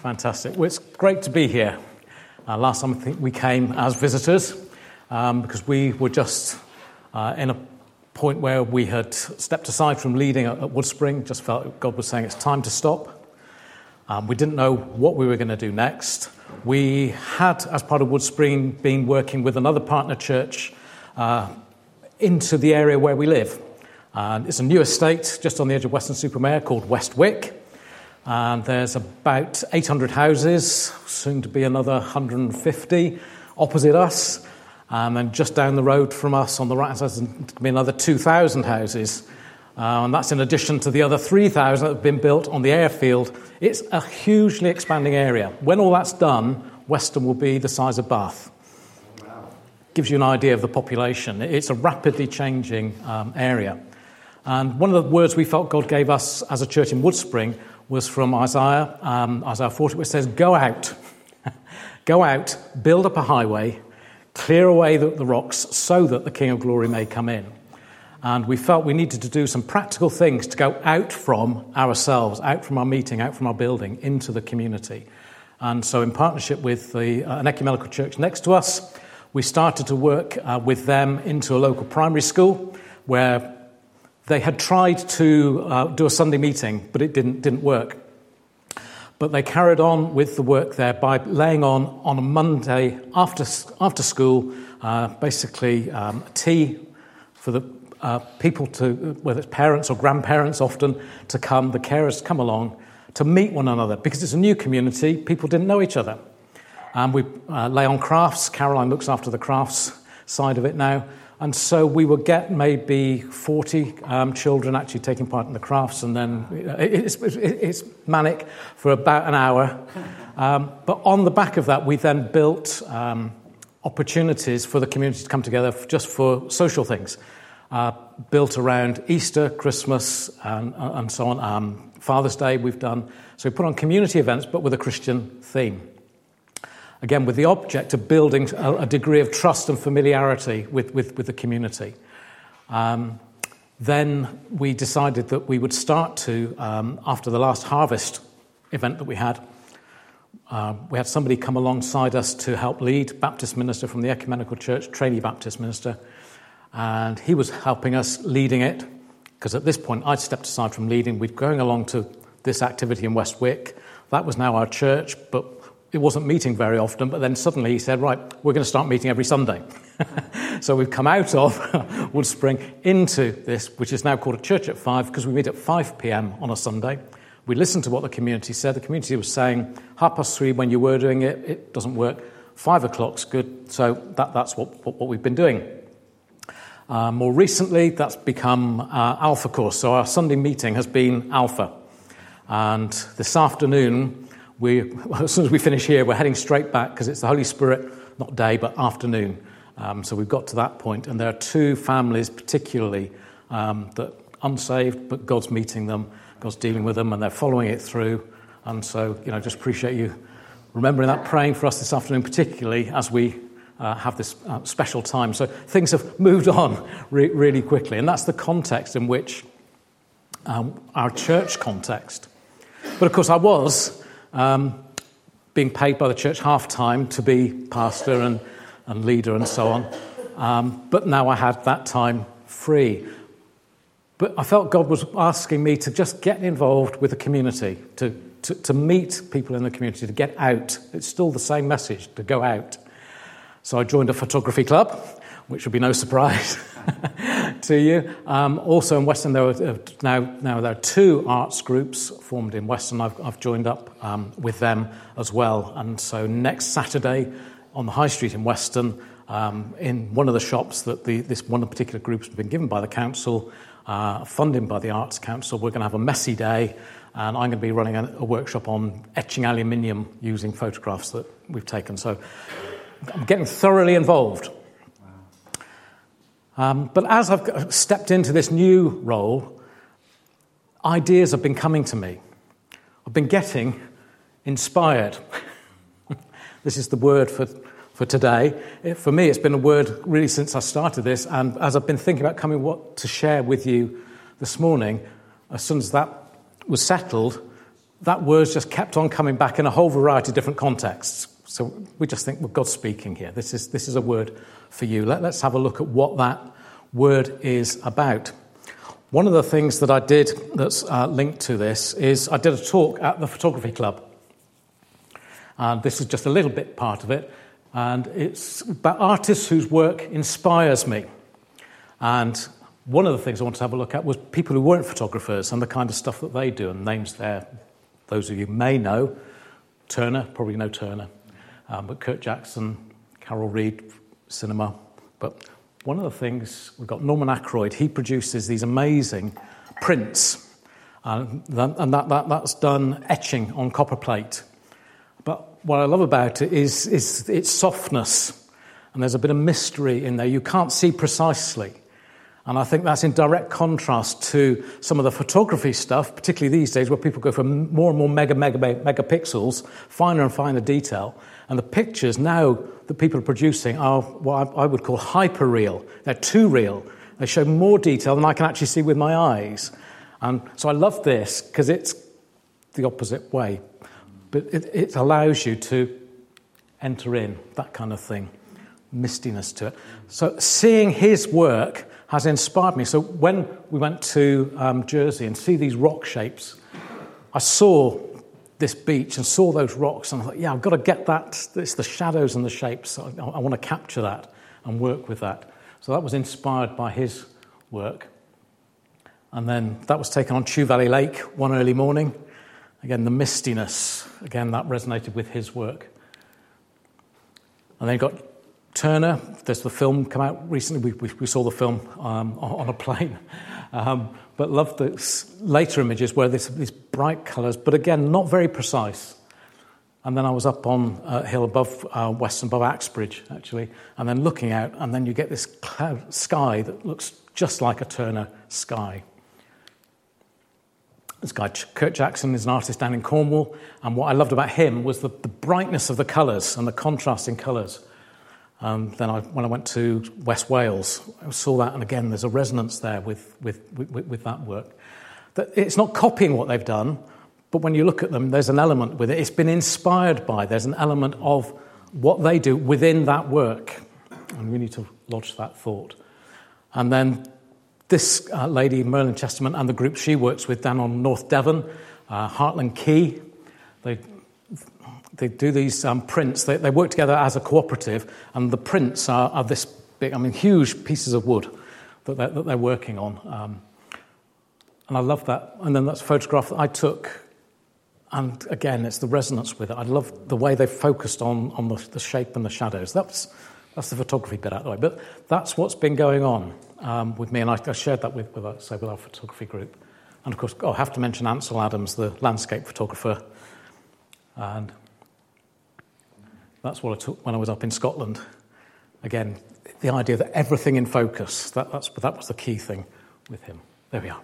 Fantastic. Well, it's great to be here. Last time I think we came as visitors because we were just in a point where we had stepped aside from leading at Woodspring, just felt God was saying it's time to stop. We didn't know what we were going to do next. We had, as part of Woodspring, been working with another partner church into the area where we live. It's a new estate just on the edge of Weston-super-Mare called West Wick. And there's about 800 houses, soon to be another 150 opposite us. And just down the road from us on the right side, there's going to be another 2,000 houses. And that's in addition to the other 3,000 that have been built on the airfield. It's a hugely expanding area. When all that's done, Weston will be the size of Bath. Wow. Gives you an idea of the population. It's a rapidly changing area. And one of the words we felt God gave us as a church in Woodspring was from Isaiah 40, which says, go out, go out, build up a highway, clear away the rocks so that the King of Glory may come in. And we felt we needed to do some practical things to go out from ourselves, out from our meeting, out from our building, into the community. And so in partnership with an ecumenical church next to us, we started to work with them into a local primary school where they had tried to do a Sunday meeting, but it didn't work. But they carried on with the work there by laying on a Monday after school, basically tea for the people to, whether it's parents or grandparents often, to come, the carers to come along, to meet one another. Because it's a new community, people didn't know each other. And we lay on crafts. Caroline looks after the crafts side of it now. And so we would get maybe 40 children actually taking part in the crafts, and then it's manic for about an hour. But on the back of that, we then built opportunities for the community to come together just for social things, built around Easter, Christmas, and so on. Father's Day we've done. So we put on community events, but with a Christian theme. Again, with the object of building a degree of trust and familiarity with the community. Then we decided that we would start to, after the last harvest event that we had somebody come alongside us to help lead, Baptist minister from the Ecumenical Church, trainee Baptist minister, and he was helping us leading it, because at this point I'd stepped aside from leading. We'd going along to this activity in West Wick. That was now our church, but it wasn't meeting very often, but then suddenly he said, right, we're going to start meeting every Sunday. So we've come out of Woodspring into this, which is now called a Church at 5, because we meet at 5 p.m. on a Sunday. We listened to what the community said. The community was saying, 3:30 when you were doing it, it doesn't work. 5 o'clock's good. So that's what we've been doing. More recently, that's become Alpha Course. So our Sunday meeting has been Alpha. And this afternoon, as soon as we finish here, we're heading straight back because it's the Holy Spirit, not day, but afternoon. So we've got to that point. And there are two families particularly that unsaved, but God's meeting them, God's dealing with them, and they're following it through. And so, just appreciate you remembering that, praying for us this afternoon, particularly as we have this special time. So things have moved on really quickly. And that's the context in which our church context. But of course, I was being paid by the church half-time to be pastor and leader and so on. But now I had that time free. But I felt God was asking me to just get involved with the community, to meet people in the community, to get out. It's still the same message, to go out. So I joined a photography club, which would be no surprise to you. Also in Weston, there are two arts groups formed in Weston. I've joined up with them as well. And so next Saturday on the High Street in Weston, in one of the shops that this one particular group has been given by the council, funded by the Arts Council, we're going to have a messy day, and I'm going to be running a workshop on etching aluminium using photographs that we've taken. So I'm getting thoroughly involved. But as I've stepped into this new role, ideas have been coming to me. I've been getting inspired. This is the word for today. For me, it's been a word really since I started this, and as I've been thinking about what to share with you this morning, as soon as that was settled, that word's just kept on coming back in a whole variety of different contexts. So we just think, well, God's speaking here. This is a word for you. Let's have a look at what that word is about. One of the things that I did that's linked to this is I did a talk at the Photography Club. And this is just a little bit part of it. And it's about artists whose work inspires me. And one of the things I wanted to have a look at was people who weren't photographers and the kind of stuff that they do. And names there, those of you may know, Turner, probably know Turner, but Kurt Jackson, Carol Reed, cinema. But one of the things, we've got Norman Ackroyd, he produces these amazing prints. And that's done etching on copper plate. But what I love about it is its softness. And there's a bit of mystery in there. You can't see precisely. And I think that's in direct contrast to some of the photography stuff, particularly these days, where people go for more and more megapixels, finer and finer detail. And the pictures now that people are producing are what I would call hyper-real. They're too real. They show more detail than I can actually see with my eyes. And so I love this because it's the opposite way. But it allows you to enter in, that kind of thing, mistiness to it. So seeing his work has inspired me. So when we went to Jersey and see these rock shapes, I saw this beach and saw those rocks and I thought, yeah, I've got to get that. It's the shadows and the shapes. I want to capture that and work with that. So that was inspired by his work. And then that was taken on Chew Valley Lake one early morning. Again, the mistiness, again, that resonated with his work. And then you got Turner. There's the film come out recently. We saw the film on a plane. But loved the later images where there's these bright colours, but again, not very precise. And then I was up on a hill above Weston, above Axbridge, actually, and then looking out, and then you get this cloud sky that looks just like a Turner sky. This guy, Kurt Jackson, is an artist down in Cornwall, and what I loved about him was the brightness of the colours and the contrast in colours. Then when I went to West Wales, I saw that, and again, there's a resonance there with that work. It's not copying what they've done, but when you look at them, there's an element with it. It's been inspired by. There's an element of what they do within that work, and we need to lodge that thought. And then this lady, Merlin Chesterman, and the group she works with down on North Devon, Heartland Quay, they do these prints. They work together as a cooperative, and the prints are this big, huge pieces of wood that they're working on. And I love that. And then that's a photograph that I took, and again, it's the resonance with it. I love the way they focused on the shape and the shadows. That's the photography bit out of the way. But that's what's been going on with me, and I shared that with our photography group. And of course, I have to mention Ansel Adams, the landscape photographer, and that's what I took when I was up in Scotland. Again, the idea that everything in focus, that was the key thing with him. There we are.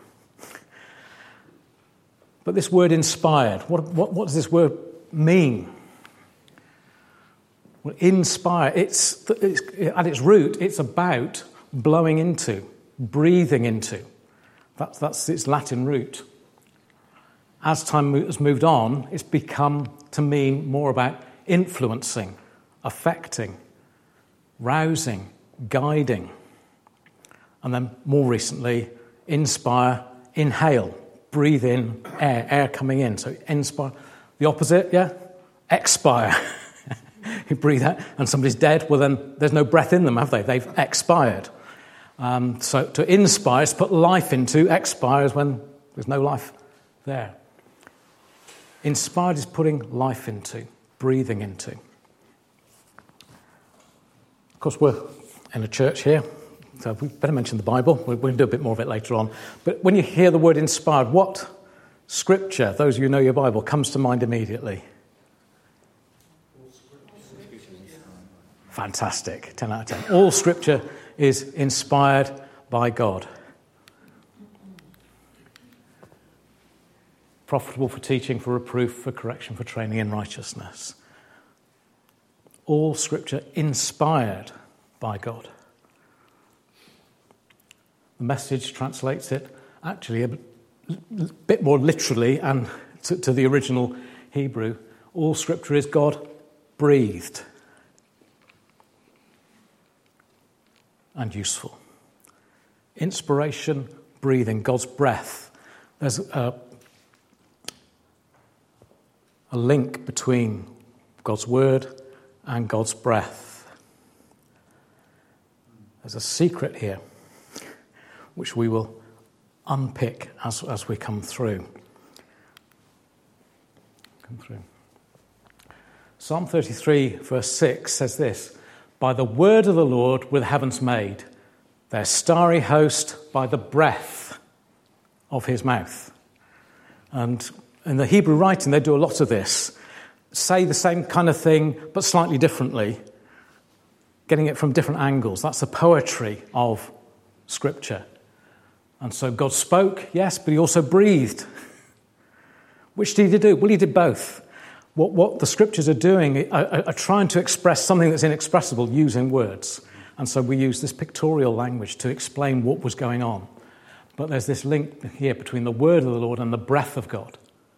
But this word inspired, what does this word mean? Well, inspire, it's at its root, it's about blowing into, breathing into. That's its Latin root. As time has moved on, it's become to mean more about influencing, affecting, rousing, guiding. And then more recently, inspire, inhale, breathe in air coming in. So inspire. The opposite, yeah? Expire. You breathe out and somebody's dead, well then there's no breath in them, have they? They've expired. So to inspire is put life into, expires when there's no life there. Inspired is putting life into, breathing into. Of course, we're in a church here, so we better mention the Bible. We'll do a bit more of it later on. But when you hear the word inspired, what scripture, those of you who know your Bible, comes to mind immediately? Fantastic, 10 out of 10. All scripture is inspired by God. Profitable for teaching, for reproof, for correction, for training in righteousness. All scripture inspired by God. The Message translates it actually a bit more literally, and to the original Hebrew, all Scripture is God-breathed and useful. Inspiration, breathing, God's breath. There's a link between God's word and God's breath. There's a secret here, which we will unpick as we come through. Psalm 33, verse 6 says this: "By the word of the Lord were the heavens made, their starry host by the breath of his mouth." And in the Hebrew writing, they do a lot of this. Say the same kind of thing, but slightly differently, getting it from different angles. That's the poetry of Scripture. And so God spoke, yes, but he also breathed. Which did he do? Well, he did both. What the Scriptures are doing are trying to express something that's inexpressible using words. And so we use this pictorial language to explain what was going on. But there's this link here between the word of the Lord and the breath of God.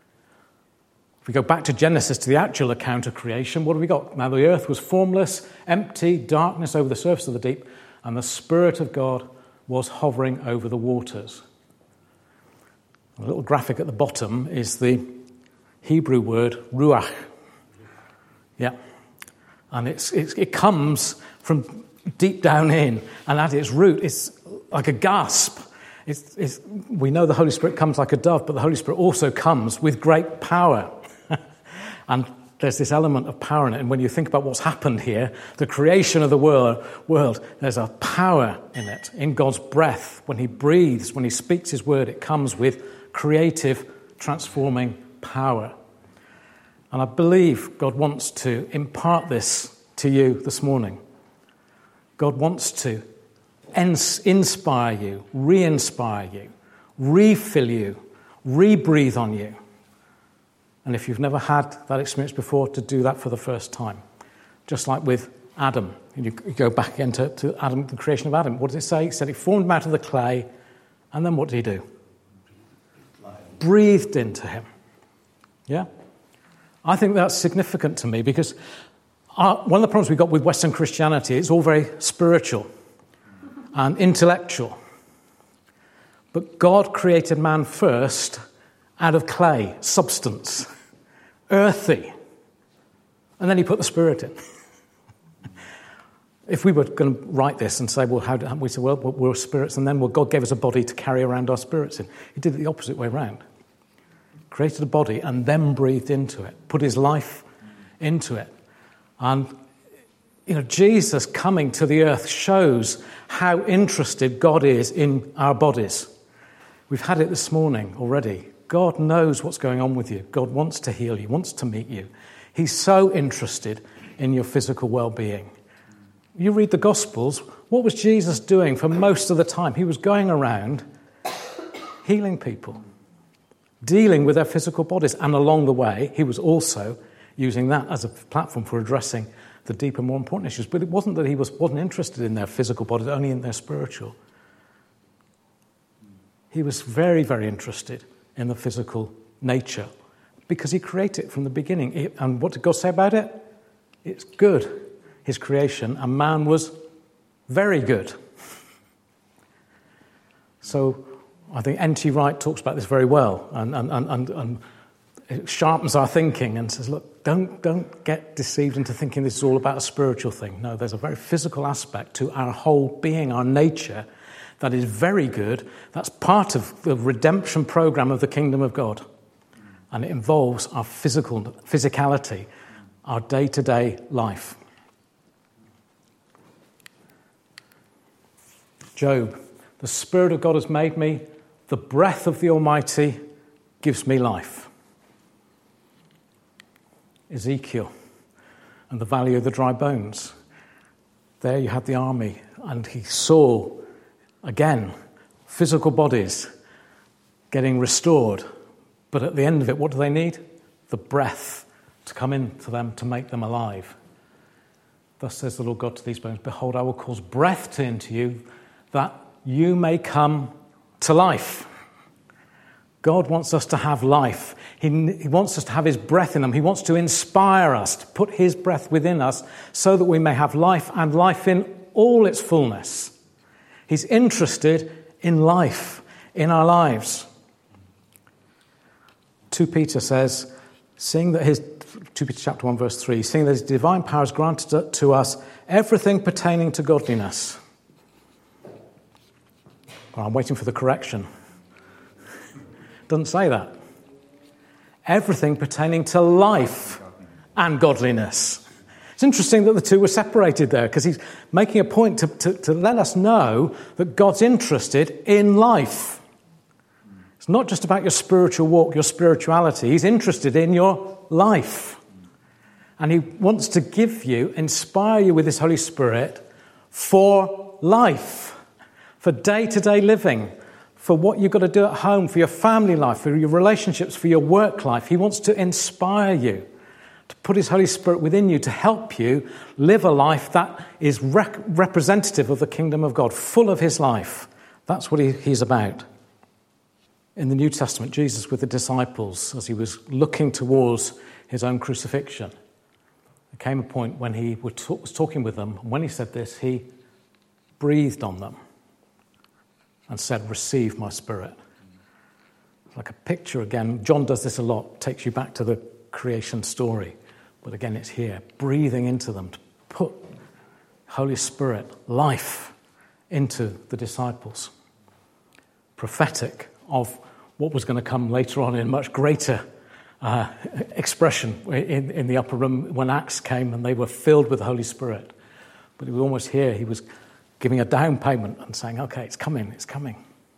If we go back to Genesis, to the actual account of creation, what have we got? Now the earth was formless, empty, darkness over the surface of the deep, and the Spirit of God was hovering over the waters. A little graphic at the bottom is the Hebrew word ruach. Yeah. And it comes from deep down in, and at its root, it's like a gasp. We know the Holy Spirit comes like a dove, but the Holy Spirit also comes with great power. And there's this element of power in it. And when you think about what's happened here, the creation of the world, there's a power in it, in God's breath. When he breathes, when he speaks his word, it comes with creative, transforming power. And I believe God wants to impart this to you this morning. God wants to inspire you, re-inspire you, refill you, re-breathe on you. And if you've never had that experience before, to do that for the first time. Just like with Adam. You go back into Adam, the creation of Adam. What does it say? It said he formed him out of the clay, and then what did he do? Breathed into him. Yeah? I think that's significant to me because one of the problems we've got with Western Christianity, it's all very spiritual and intellectual. But God created man first out of clay, substance, earthy. And then he put the Spirit in. If we were going to write this and say, well, how do we say, well, we're spirits, and then God gave us a body to carry around our spirits in. He did it the opposite way around. Created a body and then breathed into it, put his life into it. And, Jesus coming to the earth shows how interested God is in our bodies. We've had it this morning already. God knows what's going on with you. God wants to heal you, wants to meet you. He's so interested in your physical well-being. You read the Gospels, what was Jesus doing for most of the time? He was going around healing people, dealing with their physical bodies. And along the way, he was also using that as a platform for addressing the deeper, more important issues. But it wasn't that he wasn't interested in their physical bodies, only in their spiritual. He was very, very interested in the physical nature because he created it from the beginning. And what did God say about it? It's good, his creation, and man was very good. So I think N.T. Wright talks about this very well and it sharpens our thinking and says, look, don't get deceived into thinking this is all about a spiritual thing. No, there's a very physical aspect to our whole being, our nature, that is very good. That's part of the redemption program of the kingdom of God. And it involves our physicality, our day-to-day life. Job, the Spirit of God has made me. The breath of the Almighty gives me life. Ezekiel and the valley of the dry bones. There you had the army, and he saw, again, physical bodies getting restored. But at the end of it, what do they need? The breath to come into them to make them alive. Thus says the Lord God to these bones, behold, I will cause breath into you, that you may come to life. God wants us to have life. He wants us to have his breath in them. He wants to inspire us, to put his breath within us so that we may have life and life in all its fullness. He's interested in life in our lives. 2 Peter says, 2 Peter chapter 1 verse 3, seeing that his divine power has granted to us everything pertaining to godliness. Well, I'm waiting for the correction. Doesn't say that. Everything pertaining to life and godliness. It's interesting that the two were separated there, because he's making a point to let us know that God's interested in life. It's not just about your spiritual walk, your spirituality. He's interested in your life. And he wants to give you, inspire you with his Holy Spirit for life, for day-to-day living, for what you've got to do at home, for your family life, for your relationships, for your work life. He wants to inspire you, to put his Holy Spirit within you to help you live a life that is representative of the kingdom of God, full of his life. That's what he's about. In the New Testament, Jesus with the disciples, as he was looking towards his own crucifixion, there came a point when he was talking with them, and when he said this, he breathed on them and said, "Receive my spirit." Like a picture again. John does this a lot, takes you back to the creation story. But again, it's here, breathing into them to put Holy Spirit, life, into the disciples. Prophetic of what was going to come later on in much greater expression in the upper room when Acts came and they were filled with the Holy Spirit. But it was almost here, he was giving a down payment and saying, okay, it's coming, it's coming.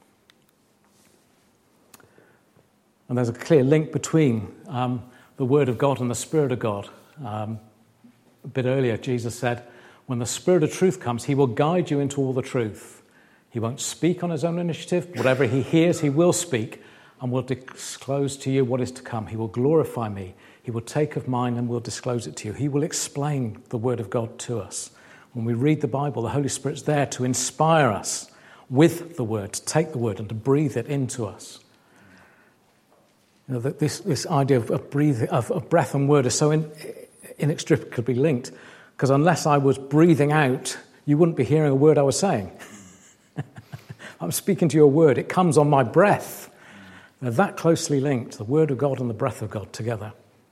And there's a clear link between the Word of God and the Spirit of God. A bit earlier, Jesus said, when the Spirit of truth comes, he will guide you into all the truth. He won't speak on his own initiative. Whatever he hears, he will speak and will disclose to you what is to come. He will glorify me. He will take of mine and will disclose it to you. He will explain the Word of God to us. When we read the Bible, the Holy Spirit's there to inspire us with the Word, to take the Word and to breathe it into us. You know, this idea of breath and word is so inextricably linked, because unless I was breathing out, you wouldn't be hearing a word I was saying. I'm speaking to your word. It comes on my breath. They're that closely linked, the Word of God and the breath of God together.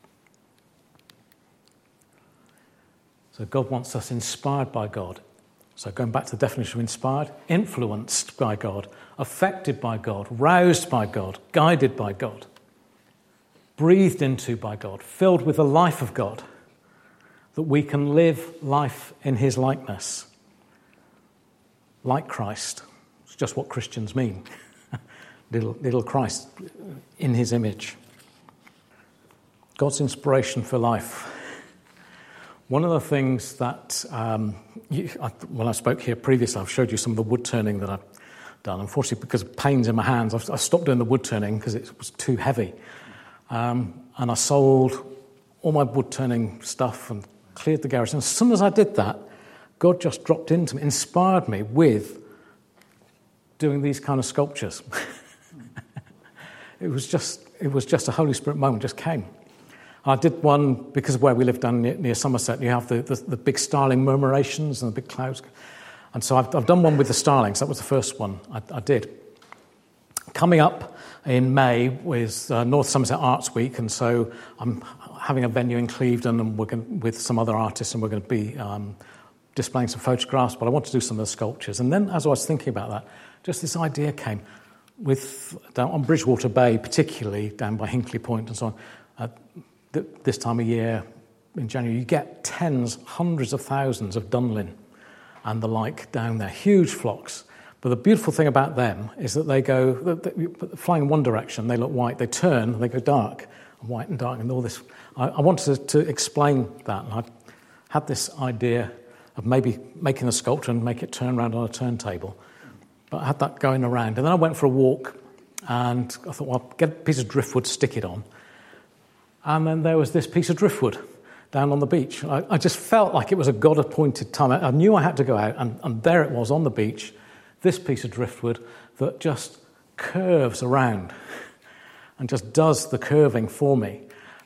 So God wants us inspired by God. So going back to the definition of inspired, influenced by God, affected by God, roused by God, guided by God, breathed into by God, filled with the life of God, that we can live life in his likeness, like Christ. It's just what Christians mean. little Christ in his image. God's inspiration for life. One of the things that, when I spoke here previously, I've showed you some of the wood turning that I've done. Unfortunately, because of pains in my hands, I stopped doing the wood turning because it was too heavy. And I sold all my wood turning stuff and cleared the garage. And as soon as I did that, God just dropped into me, inspired me with doing these kind of sculptures. It was just a Holy Spirit moment, just came. I did one because of where we live down near Somerset. You have the big starling murmurations and the big clouds. And so I've done one with the starlings. That was the first one I did. Coming up in May was North Somerset Arts Week, and so I'm having a venue in Clevedon, and with some other artists, and we're going to be displaying some photographs, but I want to do some of the sculptures. And then as I was thinking about that, just this idea came down on Bridgewater Bay, particularly down by Hinkley Point and so on. This time of year, in January, you get hundreds of thousands of dunlin and the like down there, huge flocks. But the beautiful thing about them is that they go, flying in one direction, they look white, they turn, they go dark, and white and dark, and all this. I wanted to explain that, and I had this idea of maybe making a sculpture and make it turn around on a turntable. But I had that going around, and then I went for a walk, and I thought, well, I'll get a piece of driftwood, stick it on. And then there was this piece of driftwood down on the beach. I just felt like it was a God-appointed time. I knew I had to go out, and there it was on the beach, this piece of driftwood that just curves around. and just does the curving for me.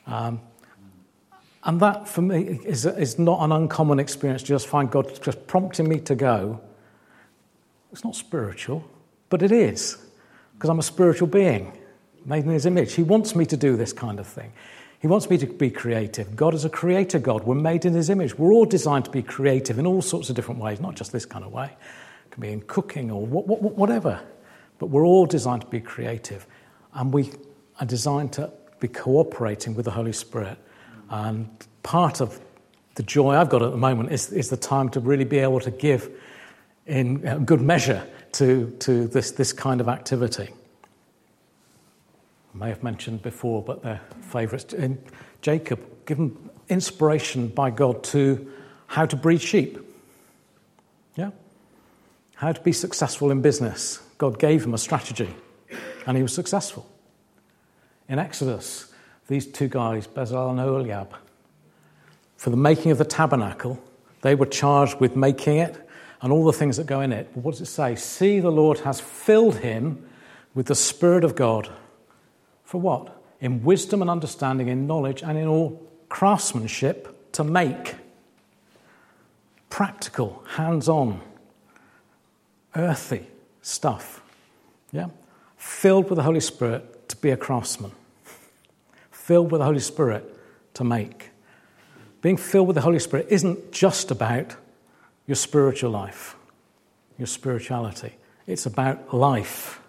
And that, for me, is not an uncommon experience, to just find God just prompting me to go. It's not spiritual, but it is, because I'm a spiritual being, made in his image. He wants me to do this kind of thing. He wants me to be creative. God is a creator God. We're made in his image. We're all designed to be creative in all sorts of different ways, not just this kind of way. It can be in cooking or whatever. But we're all designed to be creative. And we are designed to be cooperating with the Holy Spirit. And part of the joy I've got at the moment is the time to really be able to give in good measure to this kind of activity. I may have mentioned before, but their favourites. In Jacob, given inspiration by God to how to breed sheep. Yeah? How to be successful in business. God gave him a strategy, and he was successful. In Exodus, these two guys, Bezalel and Oholiab, for the making of the tabernacle, they were charged with making it and all the things that go in it. But what does it say? See, the Lord has filled him with the Spirit of God. For what? In wisdom and understanding, in knowledge, and in all craftsmanship to make. Practical, hands-on, earthy stuff. Yeah? Filled with the Holy Spirit to be a craftsman. Filled with the Holy Spirit to make. Being filled with the Holy Spirit isn't just about your spiritual life, your spirituality. It's about life.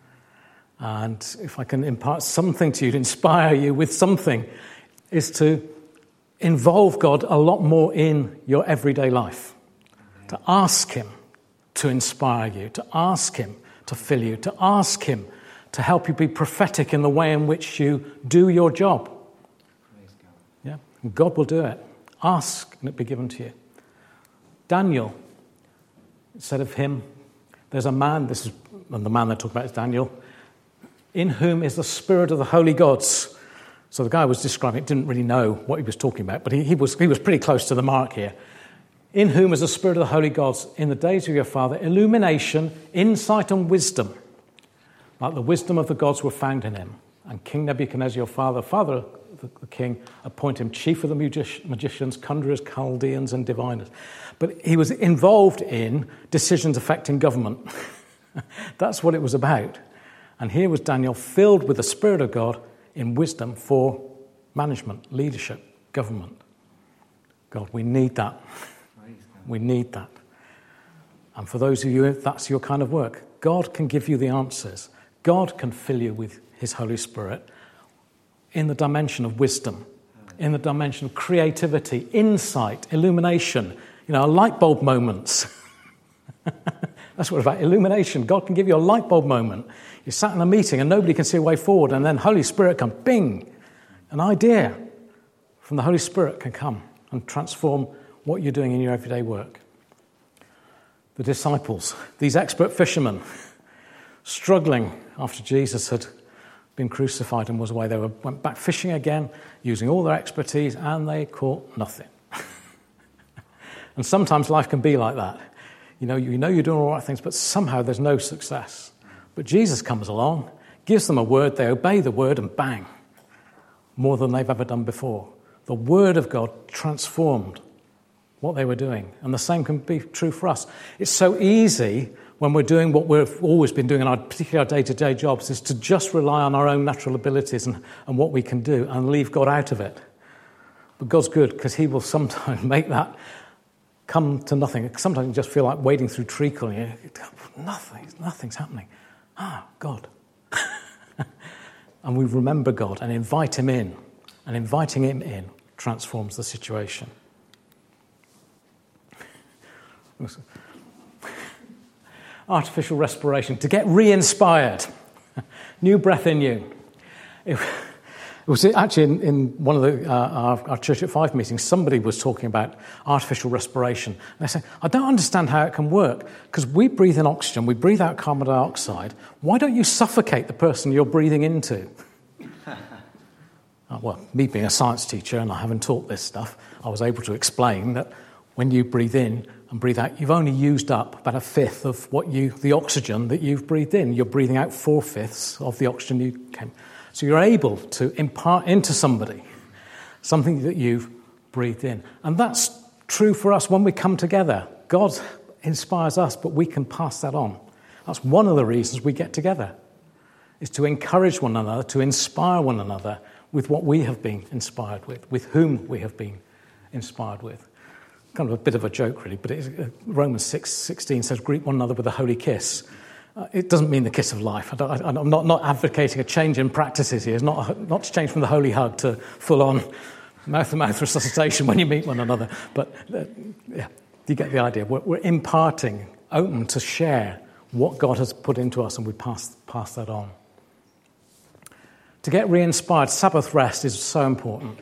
And if I can impart something to you, to inspire you with something, is to involve God a lot more in your everyday life. To ask him to inspire you, to ask him to fill you, to ask him to help you be prophetic in the way in which you do your job. Yeah, and God will do it. Ask and it be given to you. Daniel, it said of him, there's a man, and the man they're talking about is Daniel, in whom is the spirit of the holy gods. So the guy was describing it, didn't really know what he was talking about, but he was pretty close to the mark here. In whom is the spirit of the holy gods, in the days of your father, illumination, insight and wisdom. Like the wisdom of the gods were found in him. And King Nebuchadnezzar, your father of the king, appointed him chief of the magicians, conjurers, Chaldeans and diviners. But he was involved in decisions affecting government. That's what it was about. And here was Daniel filled with the Spirit of God in wisdom for management, leadership, government. God, we need that. We need that. And for those of you, if that's your kind of work, God can give you the answers. God can fill you with his Holy Spirit in the dimension of wisdom, in the dimension of creativity, insight, illumination, light bulb moments. That's what it's about, illumination. God can give you a light bulb moment. You're sat in a meeting and nobody can see a way forward, and then Holy Spirit comes, bing, an idea from the Holy Spirit can come and transform what you're doing in your everyday work. The disciples, these expert fishermen, struggling after Jesus had been crucified and was away. They went back fishing again, using all their expertise, and they caught nothing. And sometimes life can be like that. You know you're doing all the right things, but somehow there's no success. But Jesus comes along, gives them a word, they obey the word, and bang, more than they've ever done before. The word of God transformed what they were doing. And the same can be true for us. It's so easy when we're doing what we've always been doing in particularly our day-to-day jobs, is to just rely on our own natural abilities and what we can do and leave God out of it. But God's good, because he will sometimes make that come to nothing. Sometimes you just feel like wading through treacle and nothing's happening. God. And we remember God and invite him in. And inviting him in transforms the situation. Artificial respiration, to get re-inspired. New breath in you. It was actually in one of our Church at Five meetings, somebody was talking about artificial respiration. And they said, I don't understand how it can work, because we breathe in oxygen, we breathe out carbon dioxide. Why don't you suffocate the person you're breathing into? Well, me being a science teacher, and I haven't taught this stuff, I was able to explain that when you breathe in and breathe out, you've only used up about a fifth of the oxygen that you've breathed in. You're breathing out 4/5 of the oxygen you came. So you're able to impart into somebody something that you've breathed in. And that's true for us when we come together. God inspires us, but we can pass that on. That's one of the reasons we get together, is to encourage one another, to inspire one another with what we have been inspired with whom we have been inspired with. Kind of a bit of a joke, really, but Romans 6:16 says, greet one another with a holy kiss. It doesn't mean the kiss of life. I'm not advocating a change in practices here. It's not to change from the holy hug to full-on mouth-to-mouth resuscitation when you meet one another. But yeah, you get the idea. We're imparting, open to share what God has put into us, and we pass that on. To get re-inspired, Sabbath rest is so important.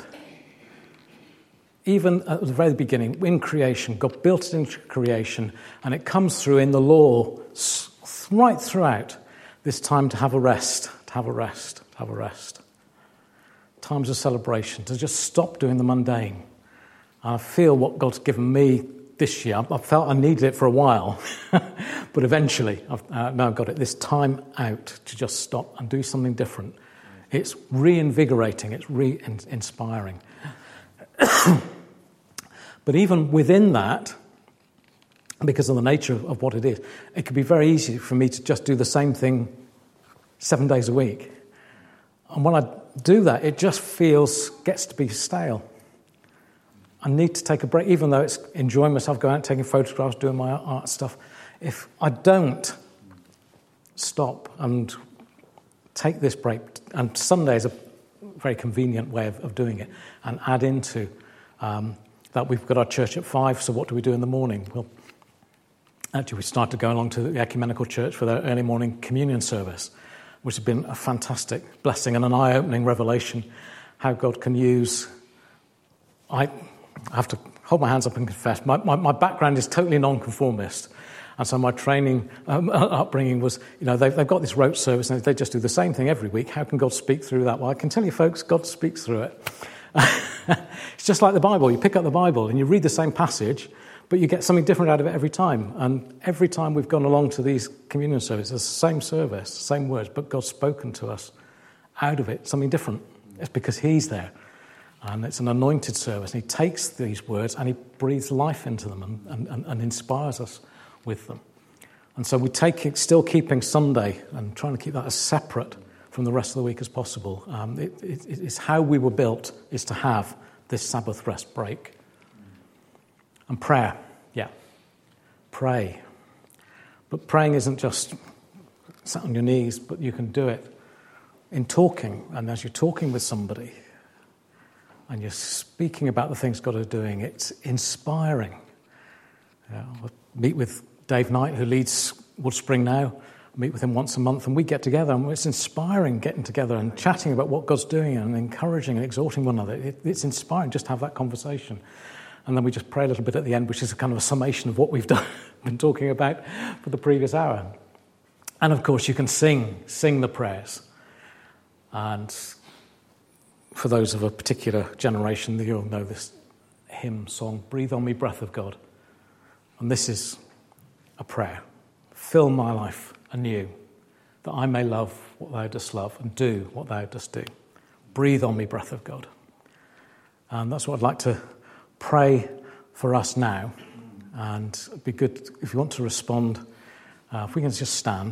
Even at the very beginning, in creation, God built it into creation, and it comes through in the law right throughout this time to have a rest, to have a rest, to have a rest. Times of celebration, to just stop doing the mundane. And I feel what God's given me this year, I felt I needed it for a while, but eventually I've now got it, this time out to just stop and do something different. It's reinvigorating, it's re-inspiring. But even within that, because of the nature of what it is, it could be very easy for me to just do the same thing 7 days a week. And when I do that, it just gets to be stale. I need to take a break, even though it's enjoying myself, going out, taking photographs, doing my art stuff. If I don't stop and take this break, and Sunday is a very convenient way of doing it, and add into that we've got our church at 5, so what do we do in the morning? Well, actually we started going along to the Ecumenical Church for their early morning communion service, which has been a fantastic blessing and an eye-opening revelation how God can use... I have to hold my hands up and confess, my background is totally nonconformist. And so my training, upbringing was, they've got this rote service and they just do the same thing every week. How can God speak through that? Well, I can tell you folks, God speaks through it. It's just like the Bible. You pick up the Bible and you read the same passage, but you get something different out of it every time. And every time we've gone along to these communion services, it's the same service, same words, but God's spoken to us out of it, something different. It's because He's there. And it's an anointed service. And He takes these words and He breathes life into them and inspires us with them. And so we still keeping Sunday and trying to keep that as separate from the rest of the week as possible. It's how we were built, is to have this Sabbath rest break. And prayer, pray. But praying isn't just sat on your knees, but you can do it in talking. And as you're talking with somebody and you're speaking about the things God is doing, it's inspiring. I meet with Dave Knight, who leads Woodspring now. I meet with him once a month, and we get together, and it's inspiring getting together and chatting about what God's doing and encouraging and exhorting one another. It's inspiring just to have that conversation. And then we just pray a little bit at the end, which is a kind of a summation of what we've been talking about for the previous hour. And of course, you can sing the prayers. And for those of a particular generation, you'll know this hymn song, Breathe on Me, Breath of God. And this is a prayer. Fill my life anew, that I may love what thou dost love and do what thou dost do. Breathe on me, breath of God. And that's what I'd like to pray for us now. And it'd be good if you want to respond, if we can just stand.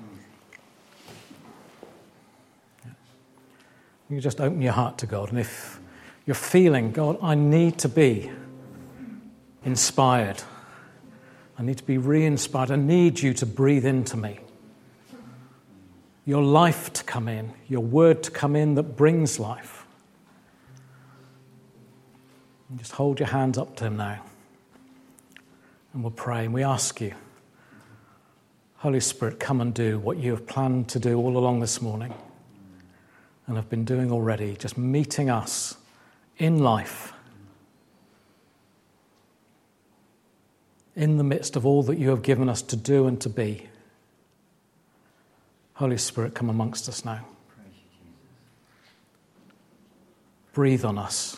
You just open your heart to God. And if you're feeling, God, I need to be inspired. I need to be re-inspired. I need you to breathe into me. Your life to come in, your word to come in that brings life. And just hold your hands up to Him now. And we'll pray and we ask you, Holy Spirit, come and do what you have planned to do all along this morning and have been doing already, just meeting us in life, in the midst of all that you have given us to do and to be. Holy Spirit, come amongst us now. Breathe on us.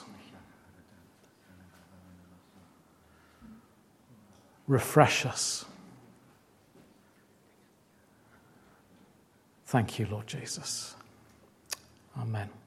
Refresh us. Thank you, Lord Jesus. Amen.